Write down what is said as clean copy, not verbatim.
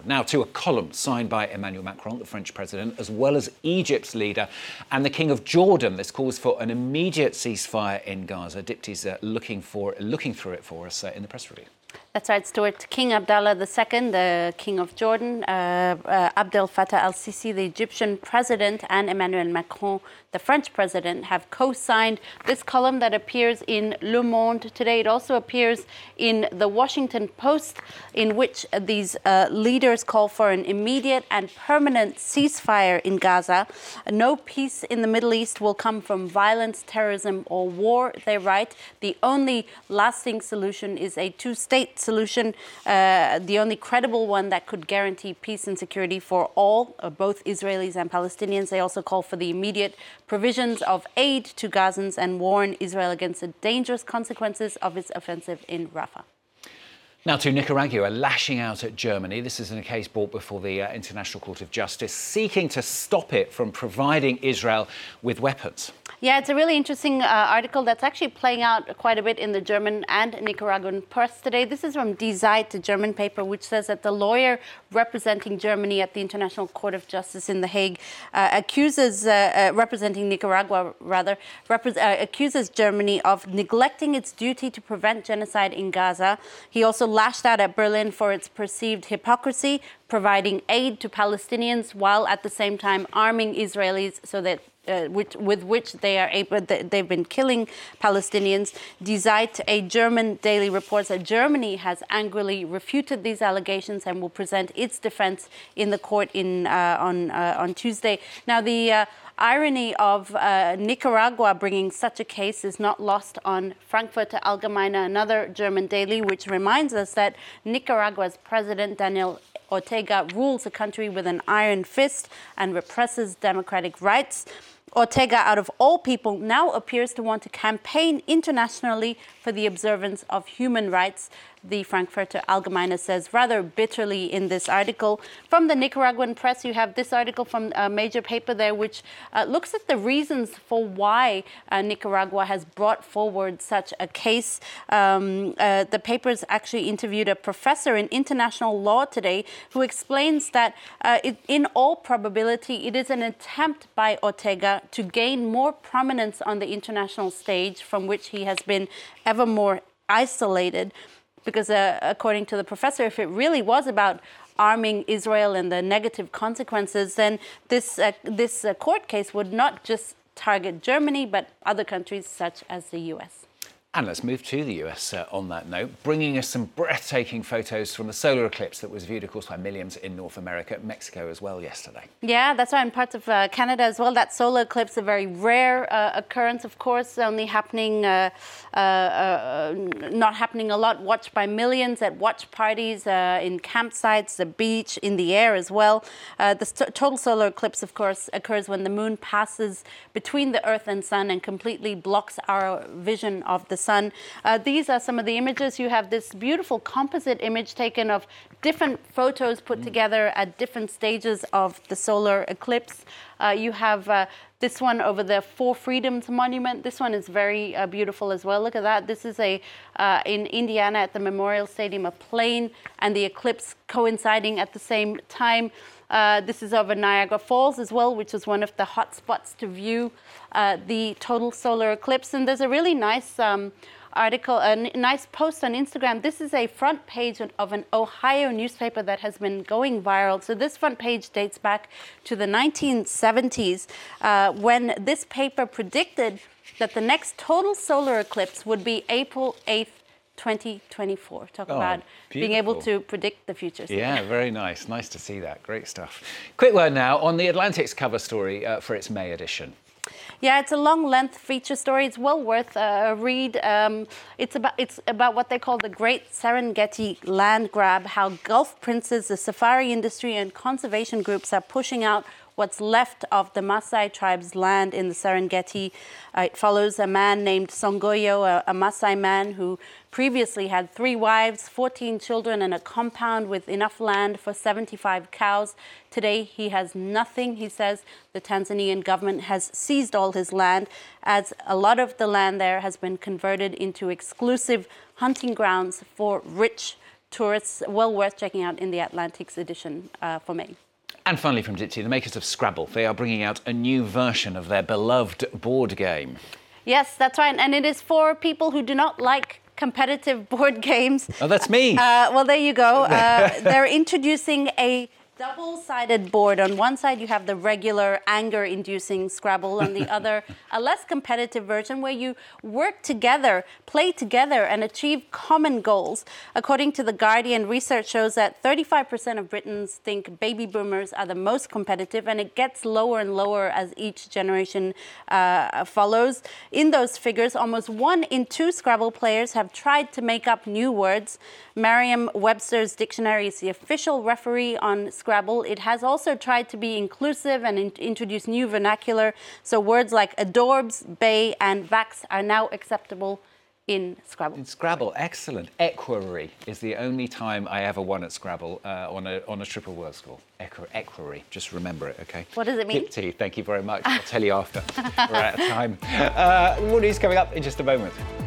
Now to a column signed by Emmanuel Macron, the French president, as well as Egypt's leader and the King of Jordan. This calls for an immediate ceasefire in Gaza. Dipty's looking through it for us in the press review. That's right, Stuart. King Abdallah II, the King of Jordan, Abdel Fattah al-Sisi, the Egyptian president, and Emmanuel Macron, the French president, have co-signed this column that appears in Le Monde today. It also appears in the Washington Post, in which these leaders call for an immediate and permanent ceasefire in Gaza. No peace in the Middle East will come from violence, terrorism, or war, they write. The only lasting solution is a two-state solution, the only credible one that could guarantee peace and security for all, both Israelis and Palestinians. They also call for the immediate provisions of aid to Gazans and warn Israel against the dangerous consequences of its offensive in Rafah. Now to Nicaragua, lashing out at Germany. This is in a case brought before the International Court of Justice, seeking to stop it from providing Israel with weapons. Yeah, it's a really interesting article that's actually playing out quite a bit in the German and Nicaraguan press today. This is from Die Zeit, a German paper, which says that the lawyer representing Germany at the International Court of Justice in The Hague representing Nicaragua, accuses Germany of neglecting its duty to prevent genocide in Gaza. He also lashed out at Berlin for its perceived hypocrisy, providing aid to Palestinians while at the same time arming Israelis so that with which they've been killing Palestinians. Die Zeit, a German daily, reports that Germany has angrily refuted these allegations and will present its defense in the court on Tuesday. Now, the irony of Nicaragua bringing such a case is not lost on Frankfurter Allgemeine, another German daily, which reminds us that Nicaragua's president, Daniel Ortega, rules the country with an iron fist and represses democratic rights. Ortega, out of all people, now appears to want to campaign internationally for the observance of human rights, the Frankfurter Allgemeine says rather bitterly in this article. From the Nicaraguan press, you have this article from a major paper there, which looks at the reasons for why Nicaragua has brought forward such a case. The paper's actually interviewed a professor in international law today who explains that in all probability, it is an attempt by Ortega to gain more prominence on the international stage, from which he has been ever more isolated. Because according to the professor, if it really was about arming Israel and the negative consequences, then this court case would not just target Germany, but other countries such as the US. And let's move to the US on that note, bringing us some breathtaking photos from the solar eclipse that was viewed, of course, by millions in North America, Mexico as well yesterday. Yeah, that's right, in parts of Canada as well. That solar eclipse, a very rare occurrence, of course, only happening, not happening a lot, watched by millions at watch parties, in campsites, the beach, in the air as well. The total solar eclipse, of course, occurs when the moon passes between the Earth and Sun and completely blocks our vision of the sun. These are some of the images. You have this beautiful composite image taken of different photos put together at different stages of the solar eclipse. You have this one over the Four Freedoms Monument. This one is very beautiful as well. Look at that. This is in Indiana at the Memorial Stadium, a plane and the eclipse coinciding at the same time. This is over Niagara Falls as well, which is one of the hot spots to view the total solar eclipse. And there's a really nice article, a nice post on Instagram. This is a front page of an Ohio newspaper that has been going viral. So this front page dates back to the 1970s when this paper predicted that the next total solar eclipse would be April 8th, 2024. Talk about being able to predict the future. Yeah, very nice. Nice to see that. Great stuff. Quick word now on the Atlantic's cover story for its May edition. Yeah, it's a long-length feature story. It's well worth a read. It's about what they call the Great Serengeti Land Grab, how Gulf princes, the safari industry, and conservation groups are pushing out what's left of the Maasai tribe's land in the Serengeti. It follows a man named Songoyo, a Maasai man who previously had 3 wives, 14 children, and a compound with enough land for 75 cows. Today, he has nothing, he says. The Tanzanian government has seized all his land, as a lot of the land there has been converted into exclusive hunting grounds for rich tourists. Well worth checking out in the Atlantics edition for May. And finally from Dipti, the makers of Scrabble. They are bringing out a new version of their beloved board game. Yes, that's right. And it is for people who do not like competitive board games. Oh, that's me. Well, there you go. They're introducing a double-sided board. On one side, you have the regular anger-inducing Scrabble. On the other, a less competitive version where you work together, play together, and achieve common goals. According to The Guardian, research shows that 35% of Britons think baby boomers are the most competitive, and it gets lower and lower as each generation follows. In those figures, almost 1 in 2 Scrabble players have tried to make up new words. Merriam-Webster's dictionary is the official referee on Scrabble. It has also tried to be inclusive and introduce new vernacular. So words like adorbs, bay, and vax are now acceptable in Scrabble. In Scrabble, excellent. Equerry is the only time I ever won at Scrabble on a triple word score. Equerry, just remember it, okay? What does it mean? Dipti, thank you very much. I'll tell you after. We're out of time. More news coming up in just a moment.